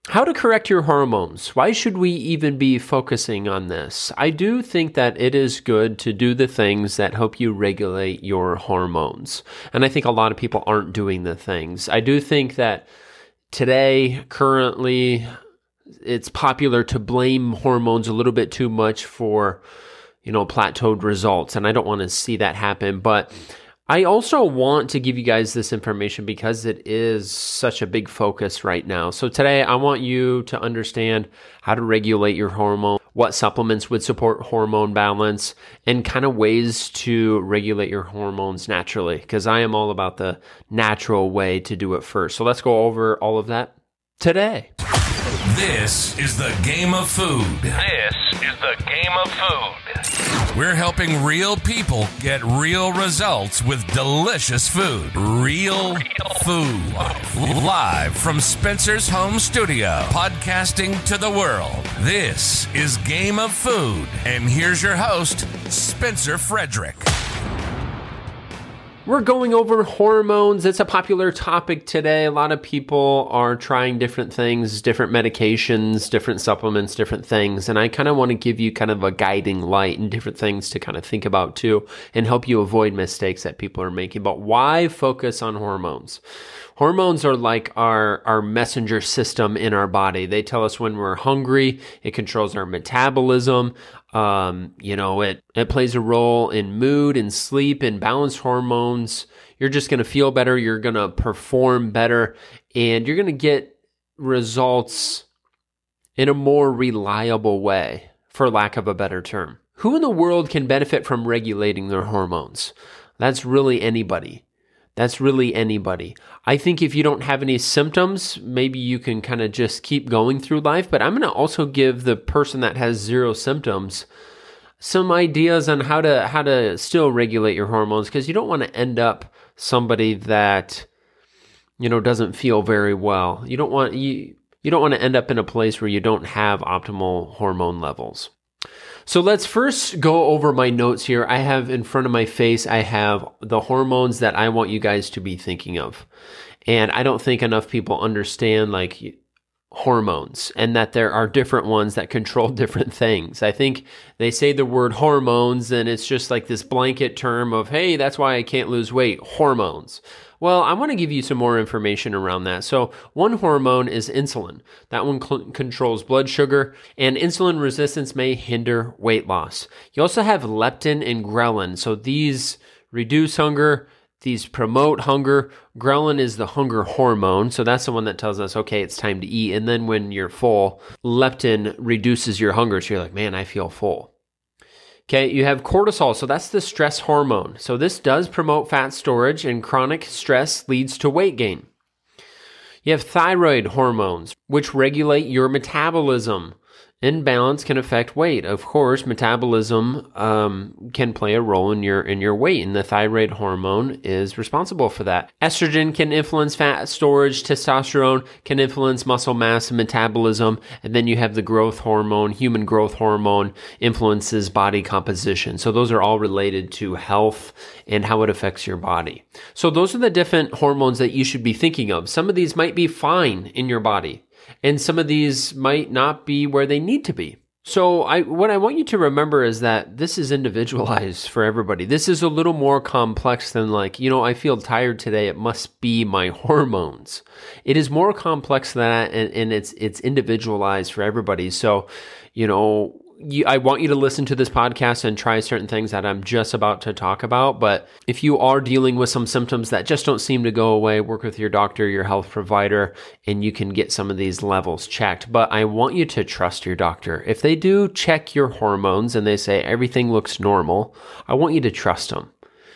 How to correct your hormones. Why should we even be focusing on this? I do think that it is good to do the things that help you regulate your hormones. And I think a lot of people aren't doing the things. I do think that today, currently, it's popular to blame hormones a little bit too much for, plateaued results. And I don't want to see that happen. But I also want to give you guys this information because it is such a big focus right now. So today I want you to understand how to regulate your hormone, what supplements would support hormone balance, and kind of ways to regulate your hormones naturally, because I am all about the natural way to do it first. So let's go over all of that today. This is the Game of Food. This is the Game of Food. We're helping real people get real results with delicious food. Real food. Live from Spencer's home studio, podcasting to the world. This is Game of Food. And here's your host, Spencer Frederick. We're going over hormones. It's a popular topic today. A lot of people are trying different things, different medications, different supplements, different things. And I kind of want to give you kind of a guiding light and different things to kind of think about too and help you avoid mistakes that people are making. But why focus on hormones? Hormones are like our messenger system in our body. They tell us when we're hungry. It controls our metabolism. It plays a role in mood and sleep and balanced hormones. You're just going to feel better. You're going to perform better, and you're going to get results in a more reliable way, for lack of a better term. Who in the world can benefit from regulating their hormones? That's really anybody. I think if you don't have any symptoms, maybe you can kind of just keep going through life. But I'm going to also give the person that has zero symptoms some ideas on how to still regulate your hormones, because you don't want to end up somebody that, doesn't feel very well. You don't want to end up in a place where you don't have optimal hormone levels. So let's first go over my notes here. I have in front of my face, I have the hormones that I want you guys to be thinking of. And I don't think enough people understand hormones and that there are different ones that control different things. I think they say the word hormones and it's just like this blanket term of, hey, that's why I can't lose weight, hormones. Well, I want to give you some more information around that. So one hormone is insulin. That one controls blood sugar, and insulin resistance may hinder weight loss. You also have leptin and ghrelin. So these reduce hunger, these promote hunger. Ghrelin is the hunger hormone. So that's the one that tells us, okay, it's time to eat. And then when you're full, leptin reduces your hunger. So you're like, man, I feel full. Okay, you have cortisol, so that's the stress hormone. So this does promote fat storage, and chronic stress leads to weight gain. You have thyroid hormones, which regulate your metabolism. Imbalance can affect weight. Of course, metabolism can play a role in your weight, and the thyroid hormone is responsible for that. Estrogen can influence fat storage. Testosterone can influence muscle mass and metabolism. And then you have the growth hormone. Human growth hormone influences body composition. So those are all related to health and how it affects your body. So those are the different hormones that you should be thinking of. Some of these might be fine in your body, and some of these might not be where they need to be. So what I want you to remember is that this is individualized for everybody. This is a little more complex than I feel tired today. It must be my hormones. It is more complex than that, and it's individualized for everybody. So, I want you to listen to this podcast and try certain things that I'm just about to talk about. But if you are dealing with some symptoms that just don't seem to go away, work with your doctor, your health provider, and you can get some of these levels checked. But I want you to trust your doctor. If they do check your hormones and they say everything looks normal, I want you to trust them.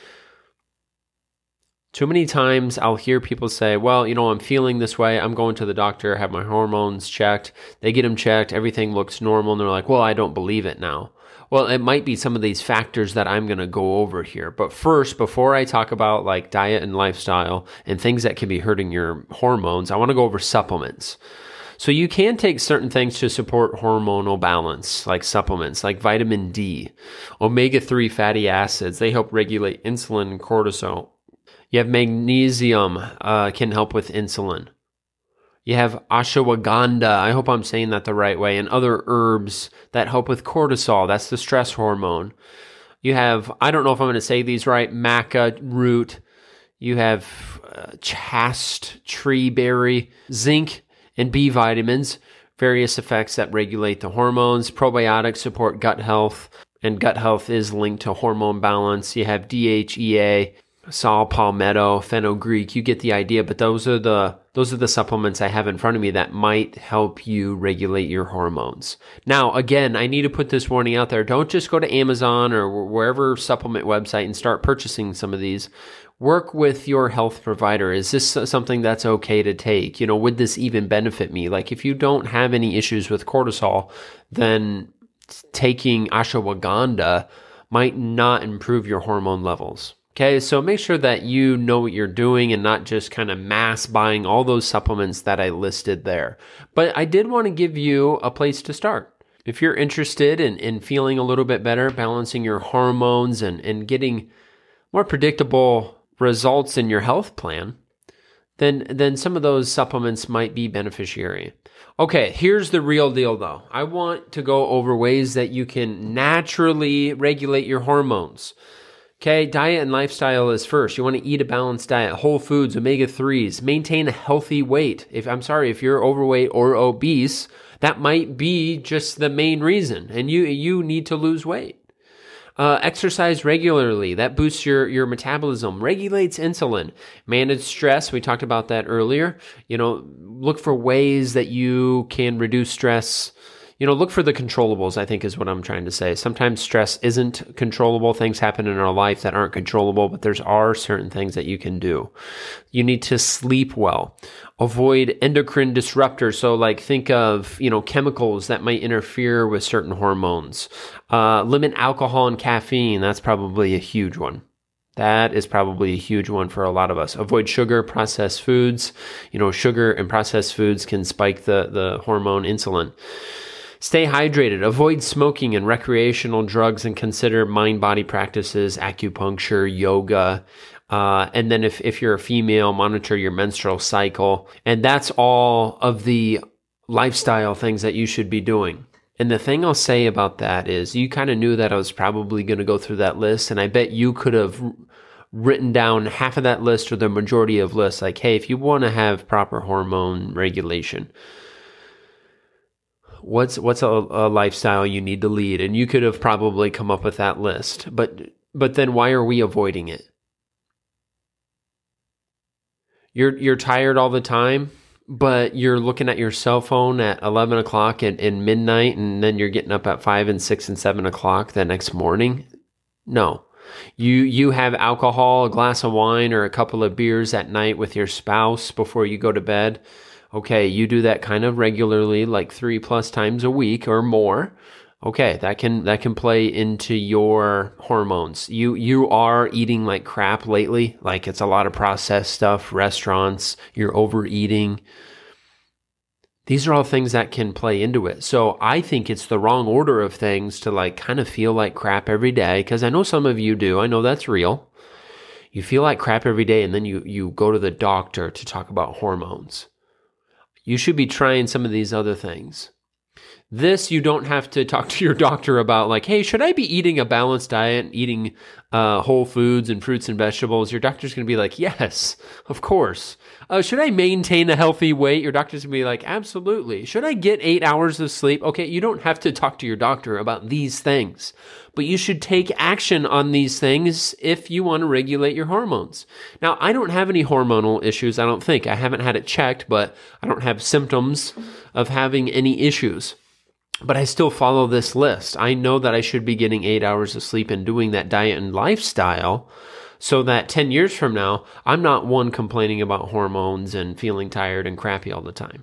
Too many times I'll hear people say, well, I'm feeling this way. I'm going to the doctor, have my hormones checked. They get them checked. Everything looks normal. And they're like, well, I don't believe it now. Well, it might be some of these factors that I'm going to go over here. But first, before I talk about diet and lifestyle and things that can be hurting your hormones, I want to go over supplements. So you can take certain things to support hormonal balance, like supplements, like vitamin D, omega-3 fatty acids. They help regulate insulin and cortisol. You have magnesium, can help with insulin. You have ashwagandha, I hope I'm saying that the right way, and other herbs that help with cortisol. That's the stress hormone. You have, I don't know if I'm going to say these right, maca root. You have chaste tree berry, zinc, and B vitamins, various effects that regulate the hormones. Probiotics support gut health, and gut health is linked to hormone balance. You have DHEA, saw palmetto, fenugreek. You get the idea, but those are the supplements I have in front of me that might help you regulate your hormones. Now, again, I need to put this warning out there. Don't just go to Amazon or wherever supplement website and start purchasing some of these. Work with your health provider. Is this something that's okay to take? Would this even benefit me? Like, if you don't have any issues with cortisol, then taking ashwagandha might not improve your hormone levels. Okay, so make sure that you know what you're doing and not just kind of mass buying all those supplements that I listed there. But I did want to give you a place to start. If you're interested in feeling a little bit better, balancing your hormones and getting more predictable results in your health plan, then some of those supplements might be beneficiary. Okay, here's the real deal though. I want to go over ways that you can naturally regulate your hormones. Okay, diet and lifestyle is first. You want to eat a balanced diet, whole foods, omega-3s, maintain a healthy weight. If you're overweight or obese, that might be just the main reason, and you need to lose weight. Exercise regularly. That boosts your metabolism, regulates insulin. Manage stress. We talked about that earlier. Look for ways that you can reduce stress. Look for the controllables, I think is what I'm trying to say. Sometimes stress isn't controllable. Things happen in our life that aren't controllable, but there are certain things that you can do. You need to sleep well. Avoid endocrine disruptors. So think of, chemicals that might interfere with certain hormones. Limit alcohol and caffeine. That's probably a huge one. That is probably a huge one for a lot of us. Avoid sugar, processed foods. Sugar and processed foods can spike the hormone insulin. Stay hydrated. Avoid smoking and recreational drugs, and consider mind-body practices, acupuncture, yoga. And then if you're a female, monitor your menstrual cycle. And that's all of the lifestyle things that you should be doing. And the thing I'll say about that is you kind of knew that I was probably going to go through that list. And I bet you could have written down half of that list or the majority of lists. Like, hey, if you want to have proper hormone regulation, what's a lifestyle you need to lead? And you could have probably come up with that list. But then why are we avoiding it? You're tired all the time, but you're looking at your cell phone at 11 o'clock and midnight, and then you're getting up at 5 and 6 and 7 o'clock the next morning. No. You have alcohol, a glass of wine, or a couple of beers at night with your spouse before you go to bed. Okay, you do that kind of regularly, like 3+ times a week or more. Okay, that can play into your hormones. You are eating like crap lately, like it's a lot of processed stuff, restaurants, you're overeating. These are all things that can play into it. So I think it's the wrong order of things to kind of feel like crap every day, because I know some of you do. I know that's real. You feel like crap every day, and then you go to the doctor to talk about hormones. You should be trying some of these other things. This, you don't have to talk to your doctor about like, hey, should I be eating a balanced diet and eating whole foods and fruits and vegetables? Your doctor's going to be like, yes, of course. Should I maintain a healthy weight? Your doctor's going to be like, absolutely. Should I get 8 hours of sleep? Okay, you don't have to talk to your doctor about these things, but you should take action on these things if you want to regulate your hormones. Now, I don't have any hormonal issues, I don't think. I haven't had it checked, but I don't have symptoms of having any issues. But I still follow this list. I know that I should be getting 8 hours of sleep and doing that diet and lifestyle so that 10 years from now, I'm not one complaining about hormones and feeling tired and crappy all the time.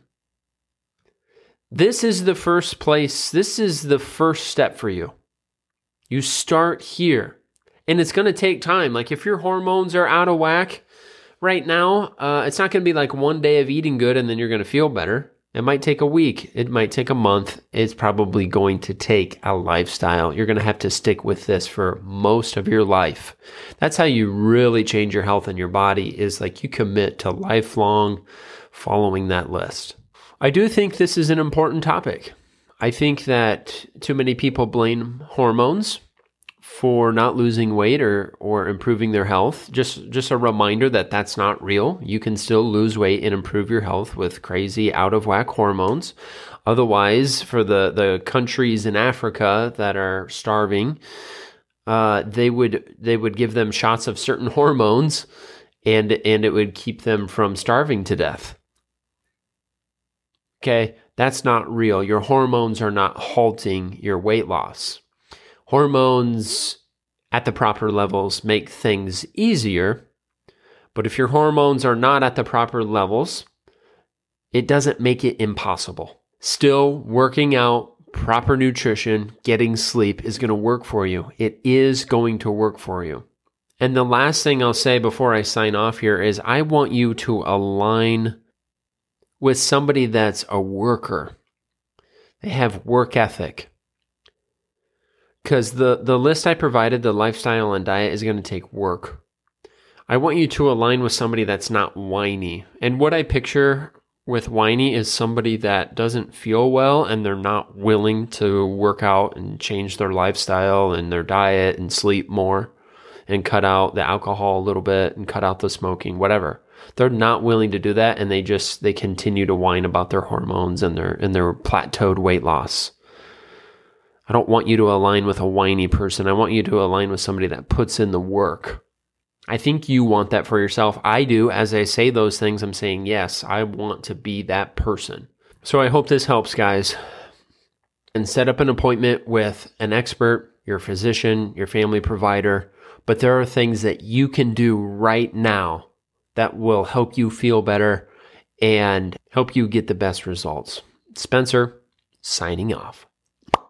This is the first place. This is the first step for you. You start here. And it's going to take time. Like if your hormones are out of whack right now, it's not going to be like one day of eating good and then you're going to feel better. It might take a week. It might take a month. It's probably going to take a lifestyle. You're going to have to stick with this for most of your life. That's how you really change your health and your body, is like you commit to lifelong following that list. I do think this is an important topic. I think that too many people blame hormones for not losing weight or improving their health. Just a reminder that that's not real. You can still lose weight and improve your health with crazy out of whack hormones. Otherwise, for the countries in Africa that are starving, they would give them shots of certain hormones, and it would keep them from starving to death. Okay, that's not real. Your hormones are not halting your weight loss. Hormones at the proper levels make things easier, but if your hormones are not at the proper levels, it doesn't make it impossible. Still, working out, proper nutrition, getting sleep is going to work for you. It is going to work for you. And the last thing I'll say before I sign off here is I want you to align with somebody that's a worker. They have work ethic. Because the list I provided, the lifestyle and diet, is going to take work. I want you to align with somebody that's not whiny. And what I picture with whiny is somebody that doesn't feel well and they're not willing to work out and change their lifestyle and their diet and sleep more and cut out the alcohol a little bit and cut out the smoking, whatever. They're not willing to do that, and they continue to whine about their hormones and their plateaued weight loss. I don't want you to align with a whiny person. I want you to align with somebody that puts in the work. I think you want that for yourself. I do. As I say those things, I'm saying, yes, I want to be that person. So I hope this helps, guys. And set up an appointment with an expert, your physician, your family provider. But there are things that you can do right now that will help you feel better and help you get the best results. Spencer, signing off.